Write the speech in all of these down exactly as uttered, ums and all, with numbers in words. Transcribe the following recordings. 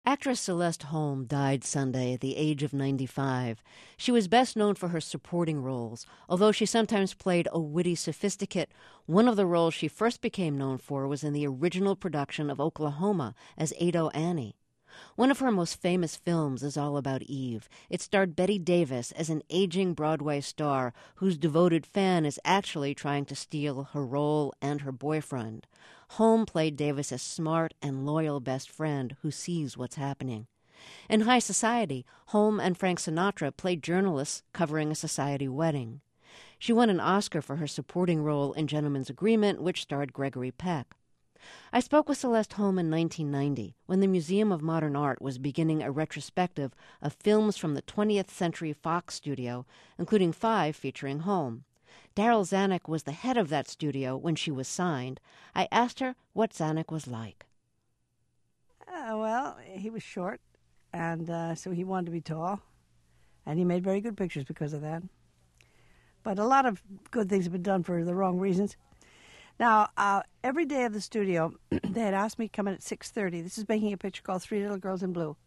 Actress Celeste Holm died Sunday at the age of ninety-five. She was best known for her supporting roles, although she sometimes played a witty sophisticate. One of the roles she first became known for was in the original production of Oklahoma as Ado Annie. One of her most famous films is All About Eve. It starred Bette Davis as an aging Broadway star whose devoted fan is actually trying to steal her role and her boyfriend. Holm played Davis's smart and loyal best friend who sees what's happening. In High Society, Holm and Frank Sinatra played journalists covering a society wedding. She won an Oscar for her supporting role in Gentleman's Agreement, which starred Gregory Peck. I spoke with Celeste Holm in nineteen ninety, when the Museum of Modern Art was beginning a retrospective of films from the twentieth Century Fox studio, including five featuring Holm. Darryl Zanuck was the head of that studio when she was signed. I asked her what Zanuck was like. Uh, well, he was short, and uh, so he wanted to be tall, and he made very good pictures because of that. But a lot of good things have been done for the wrong reasons. Now, uh, every day of the studio, they had asked me to come in at six thirty. This is making a picture called Three Little Girls in Blue.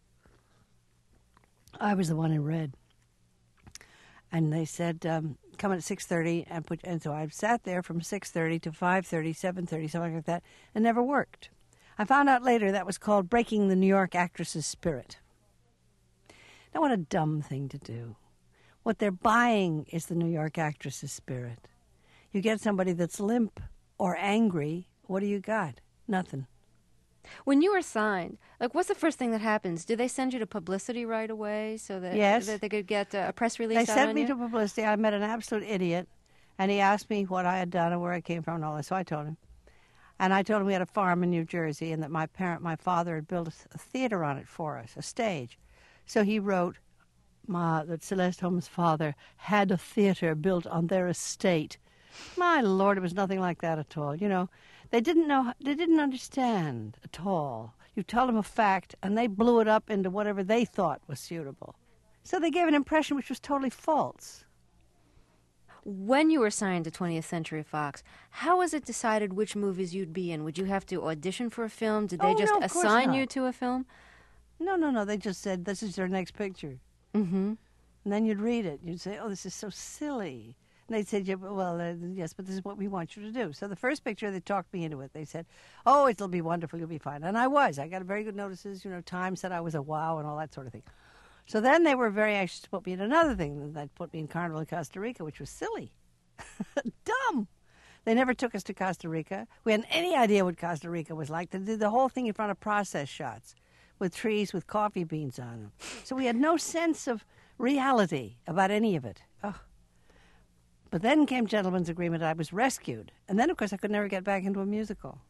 I was the one in red. And they said, um, come in at six thirty. And, put, and so I sat there from six thirty to five thirty, seven thirty, something like that, and never worked. I found out later that was called breaking the New York actress's spirit. Now, what a dumb thing to do. What they're buying is the New York actress's spirit. You get somebody that's limp or angry, what do you got? Nothing. When you were signed, like, what's the first thing that happens? Do they send you to publicity right away so that, yes. that they could get a press release They out sent on me you? to publicity. I met an absolute idiot, and he asked me what I had done and where I came from and all that, so I told him. And I told him we had a farm in New Jersey and that my parent, my father, had built a theater on it for us, a stage. So he wrote Ma, that Celeste Holm's father had a theater built on their estate. My Lord, it was nothing like that at all. You know, they didn't know, they didn't understand at all. You tell them a fact, and they blew it up into whatever they thought was suitable. So they gave an impression which was totally false. When you were signed to twentieth Century Fox, how was it decided which movies you'd be in? Would you have to audition for a film? Did they Oh, just no, of course assign not. you to a film? No, no, no. They just said, this is your next picture. Mm-hmm. And then you'd read it. You'd say, oh, this is so silly. And they said, yeah, well, uh, yes, but this is what we want you to do. So the first picture, they talked me into it. They said, oh, it'll be wonderful, you'll be fine. And I was. I got very good notices. You know, Time said I was a wow and all that sort of thing. So then they were very anxious to put me in another thing. They put me in Carnival in Costa Rica, which was silly. Dumb. They never took us to Costa Rica. We hadn't any idea what Costa Rica was like. They did the whole thing in front of process shots with trees with coffee beans on them. So we had no sense of reality about any of it. Oh. But then came Gentleman's Agreement. I was rescued. And then, of course, I could never get back into a musical.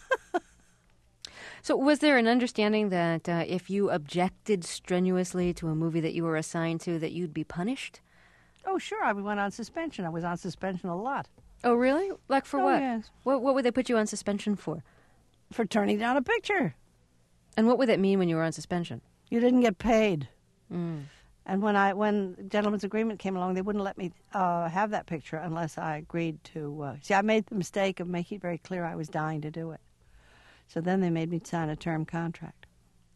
So was there an understanding that uh, if you objected strenuously to a movie that you were assigned to, that you'd be punished? Oh, sure. I went on suspension. I was on suspension a lot. Oh, really? Like for Oh, what? yes. What what would they put you on suspension for? For turning down a picture. And what would that mean when you were on suspension? You didn't get paid. Mm. And when I when Gentleman's Agreement came along, they wouldn't let me uh, have that picture unless I agreed to. Uh, see, I made the mistake of making it very clear I was dying to do it. So then they made me sign a term contract.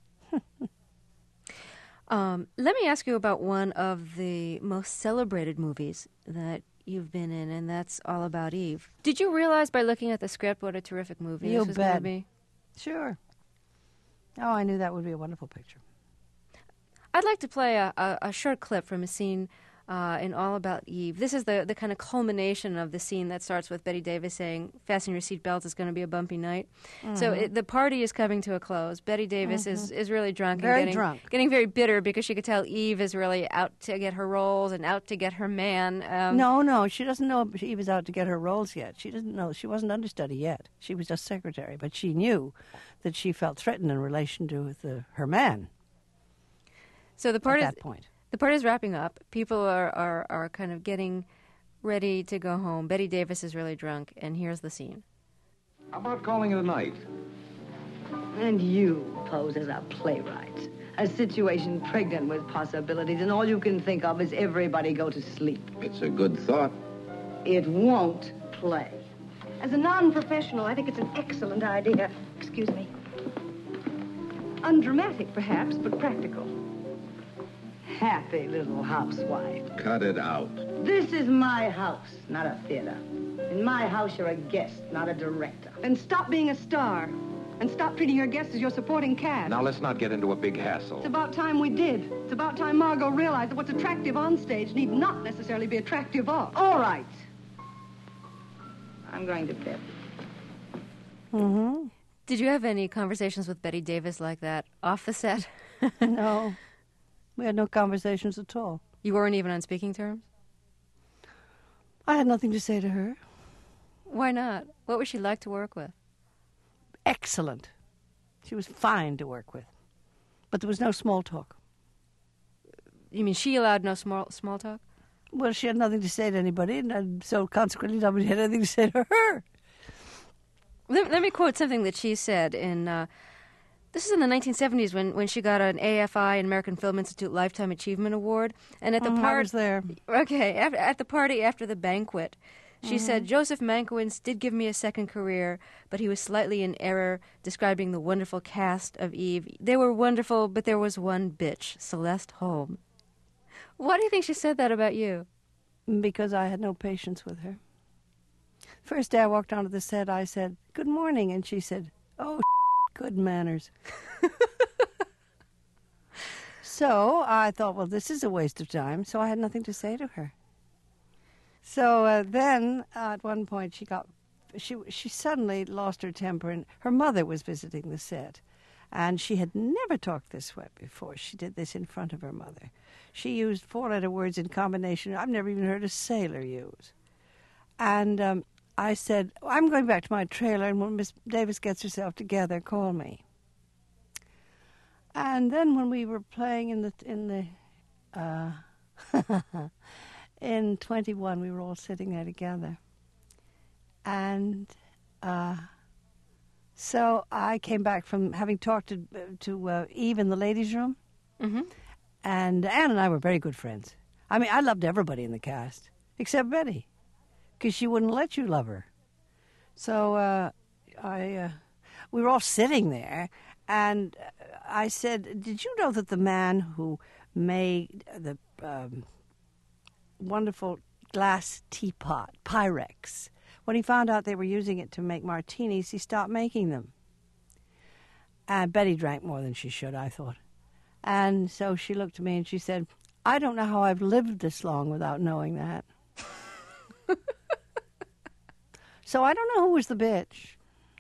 um, let me ask you about one of the most celebrated movies that you've been in, and that's All About Eve. Did you realize by looking at the script what a terrific movie You this was going to bet. be? Sure. Oh, I knew that would be a wonderful picture. I'd like to play a, a, a short clip from a scene uh, in All About Eve. This is the, the kind of culmination of the scene that starts with Bette Davis saying, fasten your seatbelts, it's going to be a bumpy night. Mm-hmm. So it, the party is coming to a close. Bette Davis mm-hmm. is, is really drunk. Very and getting, drunk. Getting very bitter because she could tell Eve is really out to get her roles and out to get her man. Um, no, no, she doesn't know Eve was out to get her roles yet. She doesn't know. She wasn't understudy yet. She was just secretary. But she knew that she felt threatened in relation to the, her man. So the part at is, that point. The part is wrapping up. People are, are, are kind of getting ready to go home. Bette Davis is really drunk, and here's the scene. How about calling it a night? And you pose as a playwright. A situation pregnant with possibilities, and all you can think of is everybody go to sleep. It's a good thought. It won't play. As a non-professional, I think it's an excellent idea. Excuse me. Undramatic, perhaps, but practical. Happy little housewife. Cut it out. This is my house, not a theater. In my house, you're a guest, not a director. Then stop being a star. And stop treating your guests as your supporting cast. Now, let's not get into a big hassle. It's about time we did. It's about time Margot realized that what's attractive on stage need not necessarily be attractive off. All right. I'm going to bed. Mm-hmm. Did you have any conversations with Betty Davis like that off the set? No. We had no conversations at all. You weren't even on speaking terms? I had nothing to say to her. Why not? What was she like to work with? Excellent. She was fine to work with. But there was no small talk. You mean she allowed no small small talk? Well, she had nothing to say to anybody, and so consequently nobody had anything to say to her. Let, let me quote something that she said in... Uh, this is in the nineteen seventies when, when she got an A F I, an American Film Institute Lifetime Achievement Award. And at the Mm, I part, was there. Okay, at, at the party after the banquet, she mm-hmm. said, Joseph Mankiewicz did give me a second career, but he was slightly in error describing the wonderful cast of Eve. They were wonderful, but there was one bitch, Celeste Holm. Why do you think she said that about you? Because I had no patience with her. First day I walked onto the set, I said, good morning, and she said, oh, good manners. So I thought, well, this is a waste of time, so I had nothing to say to her. So uh, then, uh, at one point, she got, she she suddenly lost her temper, and her mother was visiting the set, and she had never talked this way before. She did this in front of her mother. She used four-letter words in combination I've never even heard a sailor use. And um, I said, I'm going back to my trailer, and when Miss Davis gets herself together, call me. And then when we were playing in the in the uh, in twenty-one, we were all sitting there together, and uh, so I came back from having talked to to uh, Eve in the ladies' room, mm-hmm. and Anne and I were very good friends. I mean, I loved everybody in the cast except Betty, because she wouldn't let you love her. So uh, I uh, we were all sitting there. And I said, did you know that the man who made the um, wonderful glass teapot, Pyrex, when he found out they were using it to make martinis, he stopped making them. And Betty drank more than she should, I thought. And so she looked at me and she said, I don't know how I've lived this long without knowing that. So I don't know who was the bitch.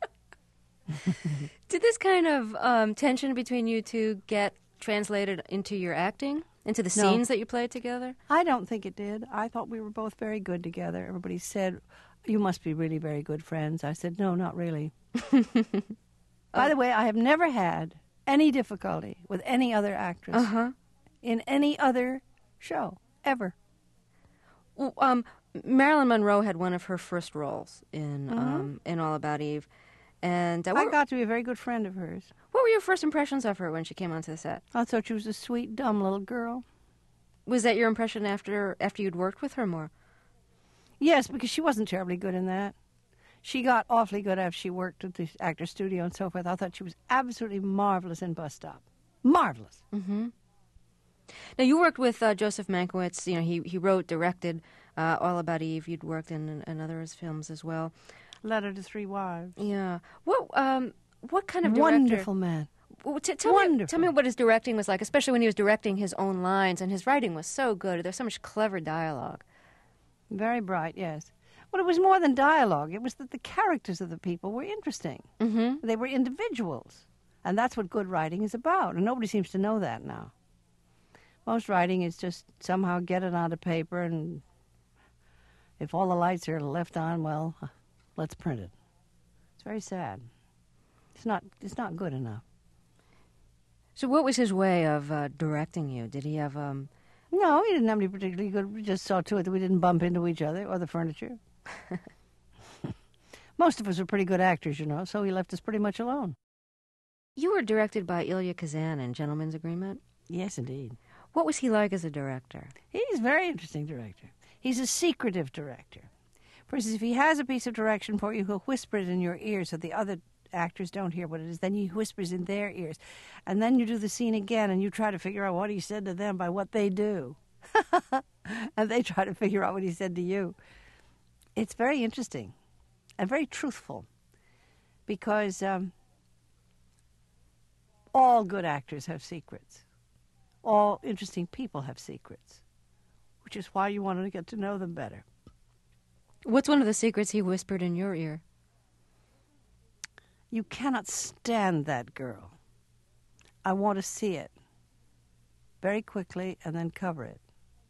Did this kind of um, tension between you two get translated into your acting, into the No. scenes that you played together? I don't think it did. I thought we were both very good together. Everybody said, you must be really very good friends. I said, no, not really. By the way, I have never had any difficulty with any other actress Uh-huh. in any other show, ever. Well, um, Marilyn Monroe had one of her first roles in Mm-hmm. um, in All About Eve. And uh, I what, got to be a very good friend of hers. what were your first impressions of her when she came onto the set? I thought she was a sweet, dumb little girl. Was that your impression after after you'd worked with her more? Yes, because she wasn't terribly good in that. She got awfully good after she worked at the actor studio and so forth. I thought she was absolutely marvelous in Bus Stop. Marvelous. Mm-hmm. Now, you worked with uh, Joseph Mankiewicz. You know, he, he wrote, directed uh, All About Eve. You'd worked in, in other his films as well. Letter to Three Wives. Yeah. What um what kind of director? Wonderful man. Well, t- tell Wonderful. me tell me what his directing was like, especially when he was directing his own lines, and his writing was so good. There's so much clever dialogue. Very bright, yes. Well, it was more than dialogue. It was that the characters of the people were interesting. Mm-hmm. They were individuals. And that's what good writing is about. And nobody seems to know that now. Most writing is just somehow get it onto paper, and if all the lights are left on, well, let's print it. It's very sad. It's not, it's not good enough. So, what was his way of uh, directing you? Did he have um? No, he didn't have any particularly good. We just saw to it that we didn't bump into each other or the furniture. Most of us are pretty good actors, you know, so he left us pretty much alone. You were directed by Ilya Kazan in Gentleman's Agreement. Yes, indeed. What was he like as a director? He's a very interesting director. He's a secretive director. For instance, if he has a piece of direction for you, he'll whisper it in your ear so the other actors don't hear what it is. Then he whispers in their ears. And then you do the scene again, and you try to figure out what he said to them by what they do. And they try to figure out what he said to you. It's very interesting and very truthful, because um, all good actors have secrets. All interesting people have secrets, which is why you want to get to know them better. What's one of the secrets he whispered in your ear? You cannot stand that girl. I want to see it very quickly and then cover it.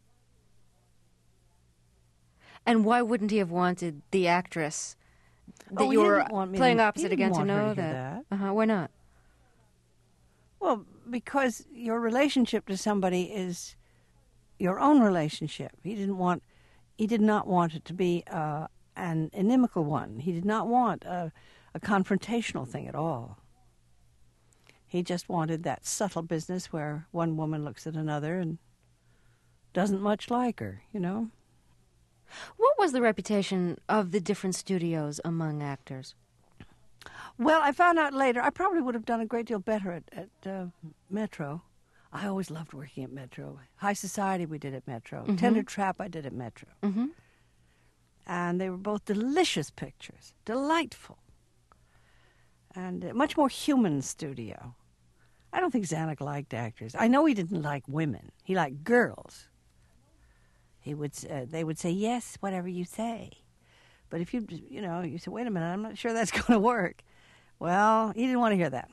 And why wouldn't he have wanted the actress that Oh, you he were didn't want me playing to- he opposite didn't again to want her know to hear that? that. Uh-huh. Why not? Well, because your relationship to somebody is your own relationship. He didn't want, he did not want it to be uh, an inimical one. He did not want a, a confrontational thing at all. He just wanted that subtle business where one woman looks at another and doesn't much like her, you know? What was the reputation of the different studios among actors? Well, I found out later, I probably would have done a great deal better at, at uh, Metro. I always loved working at Metro. High Society we did at Metro. Mm-hmm. Tender Trap I did at Metro. Mm-hmm. And they were both delicious pictures, delightful, and a much more human studio. I don't think Zanuck liked actors. I know he didn't like women. He liked girls. He would, uh, they would say, yes, whatever you say. But if you, you know, you say, wait a minute, I'm not sure that's going to work. Well, he didn't want to hear that.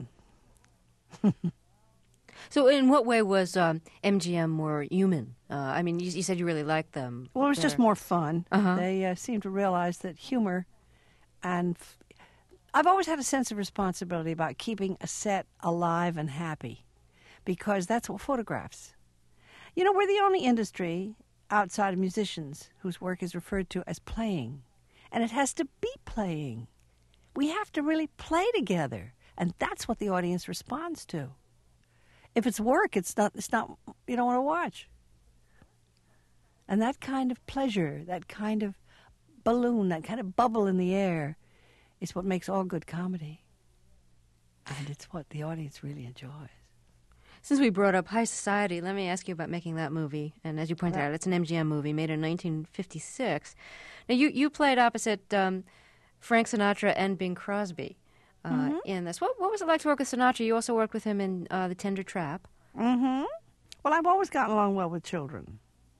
So in what way was um, M G M more human? Uh, I mean, you, you said you really liked them. Well, it was just more fun. Uh-huh. They uh, seemed to realize that humor and... F- I've always had a sense of responsibility about keeping a set alive and happy, because that's what photographs. You know, we're the only industry outside of musicians whose work is referred to as playing, and it has to be playing. We have to really play together, and that's what the audience responds to. If it's work, it's not, it's not, you don't want to watch. And that kind of pleasure, that kind of balloon, that kind of bubble in the air is what makes all good comedy. And it's what the audience really enjoys. Since we brought up High Society, let me ask you about making that movie. And as you pointed Right. out, it's an M G M movie made in nineteen fifty-six. Now, you, you played opposite um, Frank Sinatra and Bing Crosby uh, Mm-hmm. in this. What, what was it like to work with Sinatra? You also worked with him in uh, The Tender Trap. Mm-hmm. Well, I've always gotten along well with children.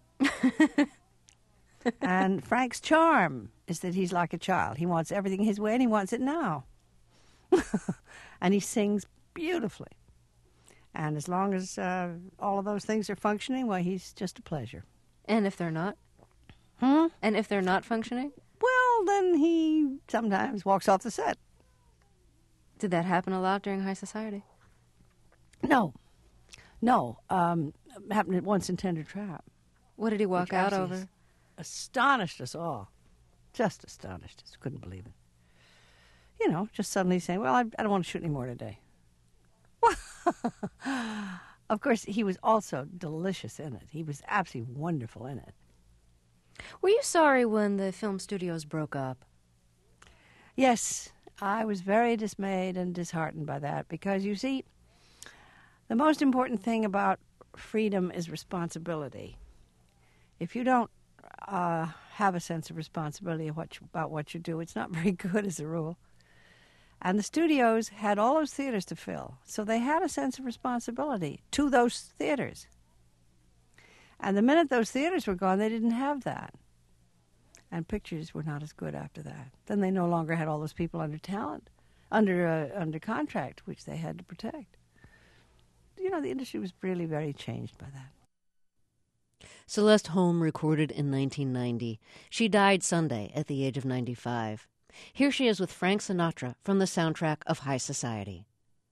And Frank's charm is that he's like a child. He wants everything his way, and he wants it now. And he sings beautifully. And as long as uh, all of those things are functioning, well, he's just a pleasure. And if they're not? Hmm? And if they're not functioning? Well, then he sometimes walks off the set. Did that happen a lot during High Society? No. No. Um, happened once in Tender Trap. What did he walk Which out absolutely over? Astonished us all. Just astonished us. Couldn't believe it. You know, just suddenly saying, well, I, I don't want to shoot any more today. Of course, he was also delicious in it. He was absolutely wonderful in it. Were you sorry when the film studios broke up? Yes, I was very dismayed and disheartened by that, because, you see, the most important thing about freedom is responsibility. If you don't uh, have a sense of responsibility of what you, about what you do, it's not very good as a rule. And the studios had all those theaters to fill, so they had a sense of responsibility to those theaters. And the minute those theaters were gone, they didn't have that. And pictures were not as good after that. Then they no longer had all those people under talent, under uh, under contract, which they had to protect. You know, the industry was really very changed by that. Celeste Holm recorded in nineteen ninety. She died Sunday at the age of ninety-five. Here she is with Frank Sinatra from the soundtrack of High Society.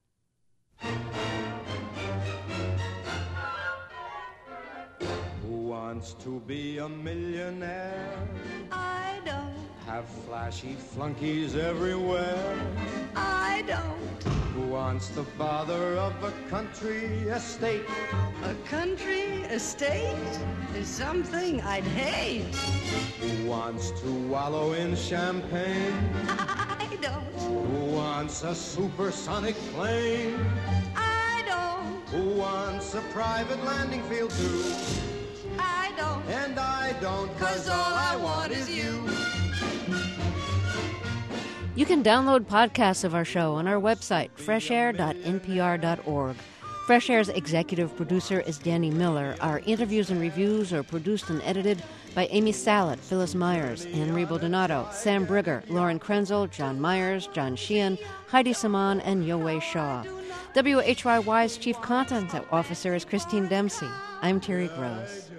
Who wants to be a millionaire? I don't, Have flashy flunkies everywhere? I don't. Who wants the bother of a country estate? A country estate is something I'd hate. Who wants to wallow in champagne? I don't. Who wants a supersonic plane? I don't. Who wants a private landing field too? I don't. And I don't, 'Cause all I want is you. You can download podcasts of our show on our website, fresh air dot n p r dot org. Fresh Air's executive producer is Danny Miller. Our interviews and reviews are produced and edited by Amy Salet, Phyllis Myers, Anne-Marie Baldonado, Sam Brigger, Lauren Krenzel, John Myers, John Sheehan, Heidi Saman, and Yowei Shaw. W H Y Y's chief content officer is Christine Dempsey. I'm Terry Gross.